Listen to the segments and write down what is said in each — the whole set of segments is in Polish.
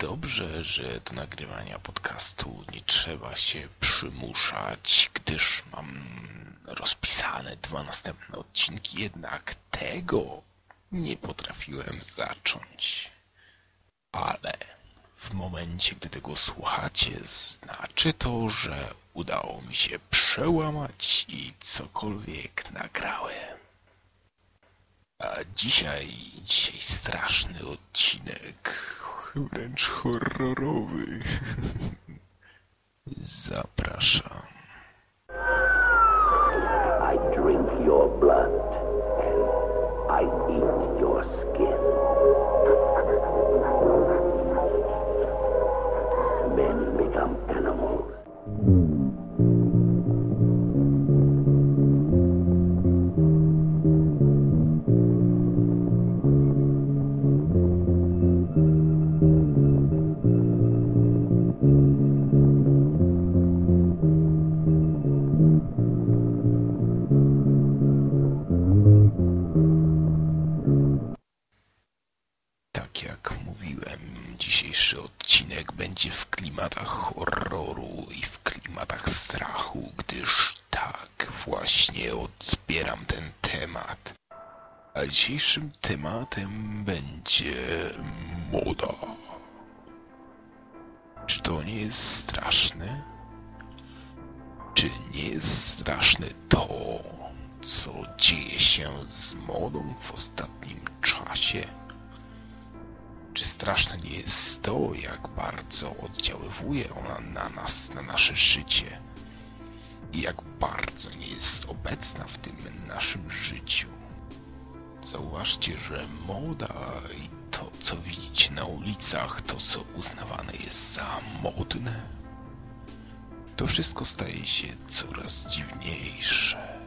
dobrze, że do nagrywania podcastu nie trzeba się przymuszać, gdyż mam rozpisane 2 następne odcinki, jednak tego nie potrafiłem zacząć. Ale w momencie, gdy tego słuchacie, znaczy to, że udało mi się przełamać i cokolwiek nagrałem. A dzisiaj straszny odcinek, wręcz horrorowy. Zapraszam. I drink your blood and I eat your skin. Men become animals. Tak jak mówiłem, dzisiejszy odcinek będzie w klimatach horroru i w klimatach strachu, gdyż tak właśnie odbieram ten temat. A dzisiejszym tematem będzie moda. Czy to nie jest straszne? Czy nie jest straszne to, co dzieje się z modą w ostatnim czasie? Czy straszne nie jest to, jak bardzo oddziaływuje ona na nas, na nasze życie? I jak bardzo nie jest obecna w tym naszym życiu? Zauważcie, że moda i to, co widzicie na ulicach, to, co uznawane jest za modne, to wszystko staje się coraz dziwniejsze.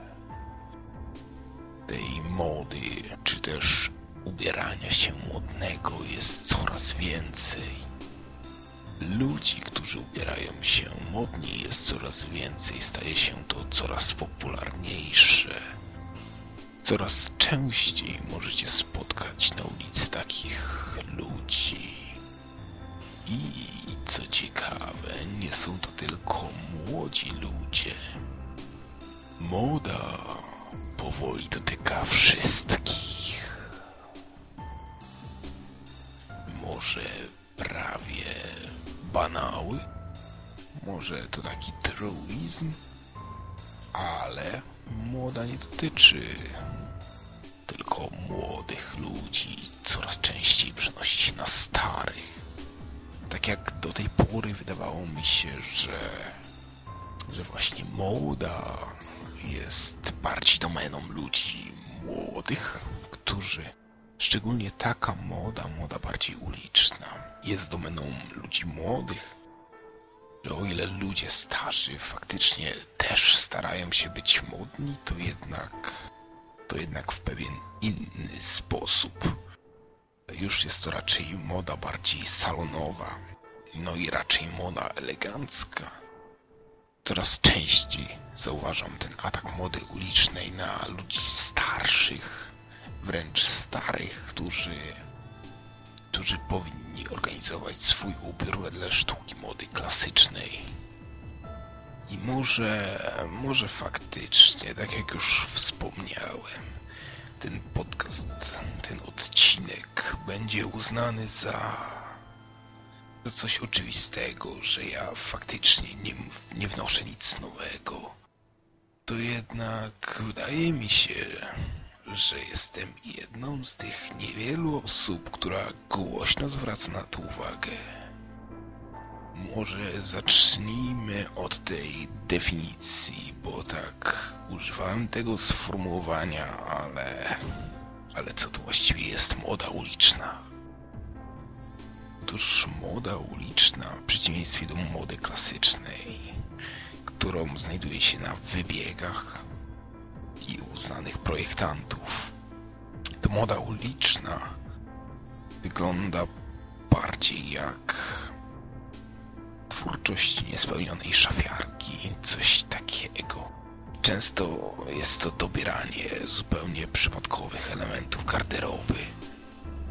Tej mody, czy też ubierania się modnego jest coraz więcej. Ludzi, którzy ubierają się modnie, jest coraz więcej, staje się to coraz popularniejsze. Coraz częściej możecie spotkać na ulicy takich ludzi. I co ciekawe, nie są to tylko młodzi ludzie. Moda powoli dotyka wszystkich. Może prawie banały? Może to taki truizm? Ale moda nie dotyczy tylko młodych ludzi. Coraz częściej przenosi się na starych. Tak jak do tej pory wydawało mi się, że właśnie moda jest bardziej domeną ludzi młodych, którzy, szczególnie taka moda bardziej uliczna, jest domeną ludzi młodych, że o ile ludzie starzy faktycznie też starają się być modni, to jednak w pewien inny sposób. Już jest to raczej moda bardziej salonowa, no i raczej moda elegancka. Coraz częściej zauważam ten atak mody ulicznej na ludzi starszych, wręcz starych, którzy powinni organizować swój ubiór wedle sztuki mody klasycznej. I może faktycznie, tak jak już wspomniałem, ten podcast, ten odcinek będzie uznany za coś oczywistego, że ja faktycznie nie wnoszę nic nowego. To jednak wydaje mi się, że jestem jedną z tych niewielu osób, która głośno zwraca na to uwagę. Może zacznijmy od tej definicji, bo tak używałem tego sformułowania, ale co to właściwie jest moda uliczna? Otóż moda uliczna, w przeciwieństwie do mody klasycznej, którą znajduje się na wybiegach i uznanych projektantów, to moda uliczna wygląda bardziej jak twórczość niespełnionej szafiarki, coś takiego. Często jest to dobieranie zupełnie przypadkowych elementów garderoby.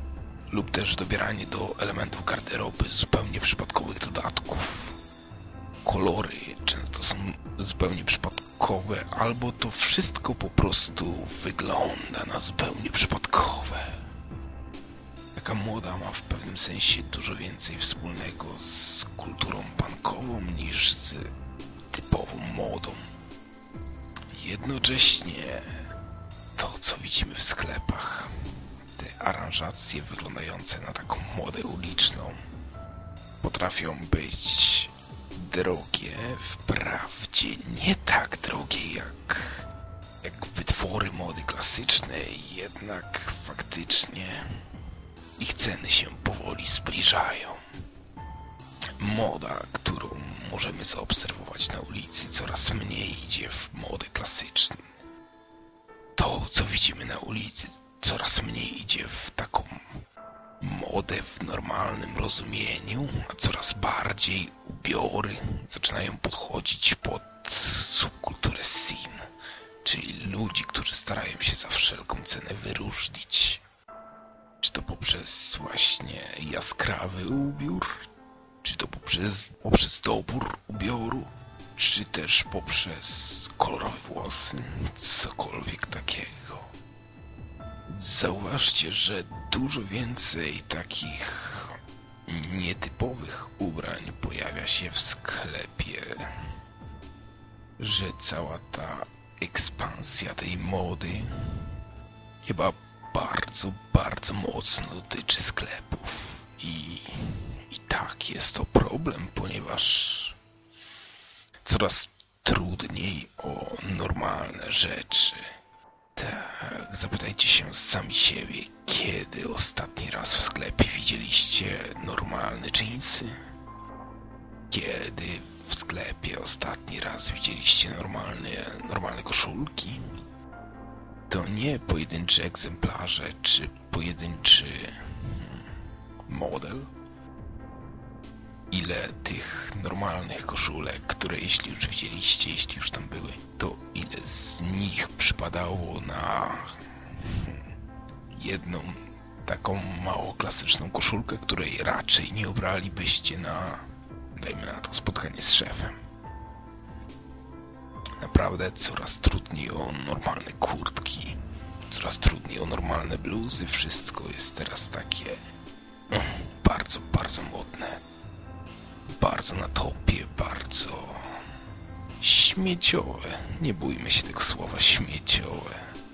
lub też dobieranie do elementów garderoby zupełnie przypadkowych dodatków. Kolory często są zupełnie przypadkowe, albo to wszystko po prostu wygląda na zupełnie przypadkowe. Taka moda ma w pewnym sensie dużo więcej wspólnego z kulturą punkową niż z typową modą. Jednocześnie to, co widzimy w sklepach, te aranżacje wyglądające na taką modę uliczną, potrafią być drogie, wprawdzie nie tak drogie jak wytwory mody klasycznej, jednak faktycznie ich ceny się powoli zbliżają. Moda, którą możemy zaobserwować na ulicy, coraz mniej idzie w modę klasyczną. To, co widzimy na ulicy, coraz mniej idzie w taką modę w normalnym rozumieniu, a coraz bardziej ubiory zaczynają podchodzić pod subkulturę scene, czyli ludzi, którzy starają się za wszelką cenę wyróżnić. Czy to poprzez właśnie jaskrawy ubiór, czy to poprzez dobór ubioru, czy też poprzez kolorowe włosy, cokolwiek takiego. Zauważcie, że dużo więcej takich nietypowych ubrań pojawia się w sklepie, że cała ta ekspansja tej mody chyba bardzo, bardzo mocno dotyczy sklepów. I tak, jest to problem, ponieważ coraz trudniej o normalne rzeczy. Tak, zapytajcie się sami siebie, kiedy ostatni raz w sklepie widzieliście normalne dżinsy? Kiedy w sklepie ostatni raz widzieliście normalne koszulki? To nie pojedyncze egzemplarze, czy pojedynczy model. Ile tych normalnych koszulek, które jeśli już widzieliście, jeśli już tam były, to ile z nich przypadało na jedną taką mało klasyczną koszulkę, której raczej nie ubralibyście na, dajmy na to, spotkanie z szefem. Naprawdę coraz trudniej o normalne kurtki, coraz trudniej o normalne bluzy, wszystko jest teraz takie bardzo, bardzo modne. Bardzo na topie, bardzo śmieciowe. Nie bójmy się tego słowa, śmieciowe.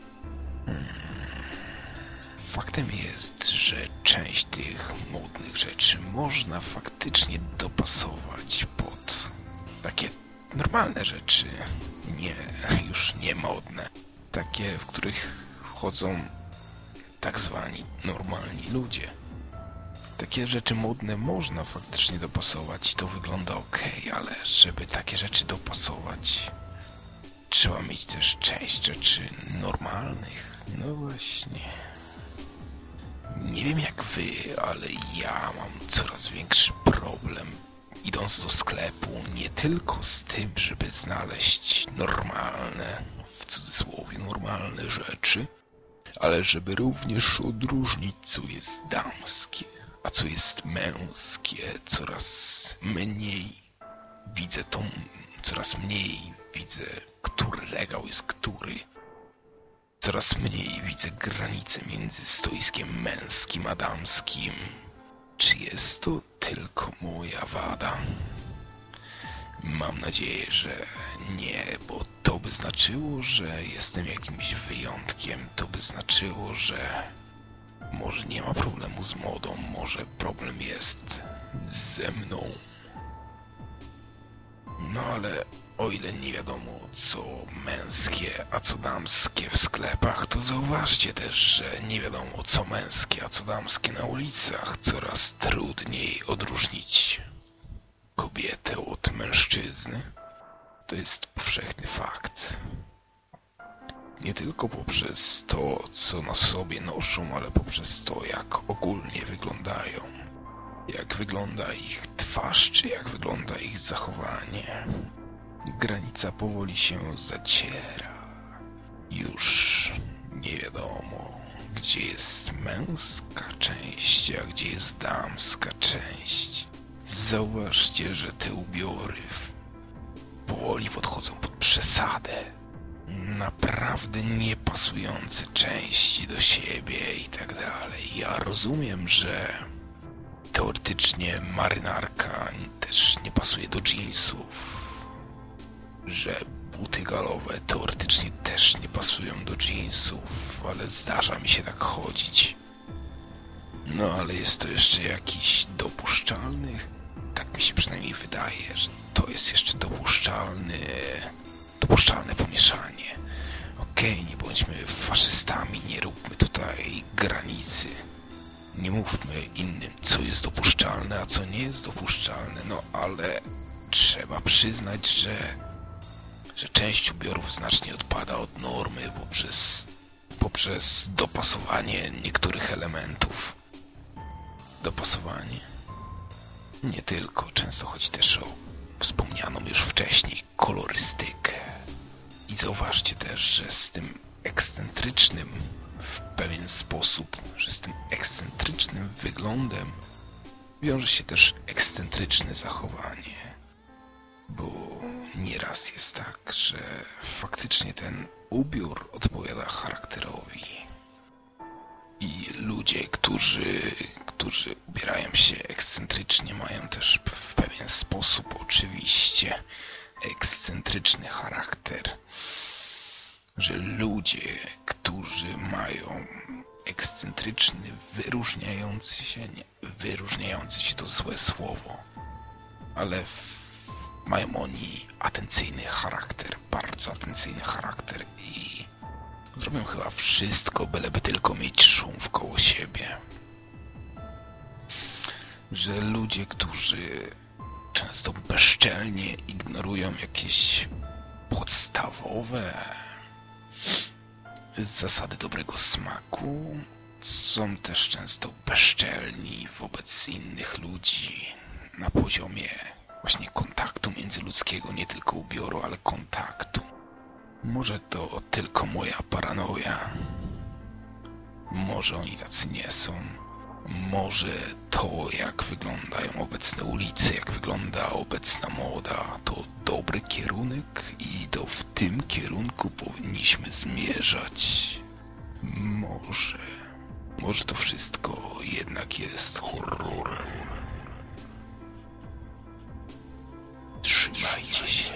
Faktem jest, że część tych modnych rzeczy można faktycznie dopasować pod takie normalne rzeczy. Już nie modne. Takie, w których chodzą tak zwani normalni ludzie. Takie rzeczy modne można faktycznie dopasować i to wygląda okej, ale żeby takie rzeczy dopasować, trzeba mieć też część rzeczy normalnych. No właśnie. Nie wiem jak wy, ale ja mam coraz większy problem, idąc do sklepu, nie tylko z tym, żeby znaleźć normalne, w cudzysłowie normalne rzeczy, ale żeby również odróżnić, co jest damskie, a co jest męskie. Coraz mniej widzę, który regał jest który. Coraz mniej widzę granice między stoiskiem męskim a damskim. Czy jest to tylko moja wada? Mam nadzieję, że nie, bo to by znaczyło, że jestem jakimś wyjątkiem. To by znaczyło, że może nie ma problemu z modą, może problem jest ze mną. No ale o ile nie wiadomo co męskie, a co damskie w sklepach, to zauważcie też, że nie wiadomo co męskie, a co damskie na ulicach. Coraz trudniej odróżnić kobietę od mężczyzny. To jest powszechny fakt. Nie tylko poprzez to, co na sobie noszą, ale poprzez to, jak ogólnie wyglądają. Jak wygląda ich twarz, czy jak wygląda ich zachowanie. Granica powoli się zaciera. Już nie wiadomo, gdzie jest męska część, a gdzie jest damska część. Zauważcie, że te ubiory powoli podchodzą pod przesadę. Naprawdę niepasujące części do siebie i tak dalej. Ja rozumiem, że teoretycznie marynarka też nie pasuje do jeansów, że buty galowe teoretycznie też nie pasują do jeansów, ale zdarza mi się tak chodzić. No ale jest to jeszcze jakiś dopuszczalny, tak mi się przynajmniej wydaje, że to jest jeszcze dopuszczalne pomieszanie. Okej, nie bądźmy faszystami, nie róbmy tutaj granicy. Nie mówmy innym, co jest dopuszczalne, a co nie jest dopuszczalne, no ale trzeba przyznać, że część ubiorów znacznie odpada od normy poprzez dopasowanie niektórych elementów. Dopasowanie? Nie tylko, często chodzi też o wspomnianą już wcześniej kolorystykę. I zauważcie też, że z tym ekscentrycznym w pewien sposób, że z tym ekscentrycznym wyglądem wiąże się też ekscentryczne zachowanie. Bo nieraz jest tak, że faktycznie ten ubiór odpowiada charakterowi. I ludzie, którzy ubierają się ekscentrycznie, mają też w pewien sposób oczywiście ekscentryczny charakter. Że ludzie, którzy mają ekscentryczny, wyróżniający się to złe słowo, ale mają oni atencyjny charakter, bardzo atencyjny charakter i zrobią chyba wszystko, byleby tylko mieć szum wkoło siebie. Że ludzie, którzy często bezczelnie ignorują jakieś podstawowe zasady dobrego smaku, są też często bezczelni wobec innych ludzi na poziomie właśnie kontaktu międzyludzkiego, nie tylko ubioru, ale kontaktu. Może to tylko moja paranoja. Może oni tacy nie są. Może to, jak wyglądają obecne ulice, jak wygląda obecna moda, to dobry kierunek i to w tym kierunku powinniśmy zmierzać. Może to wszystko jednak jest horrorem. Trzymajcie się.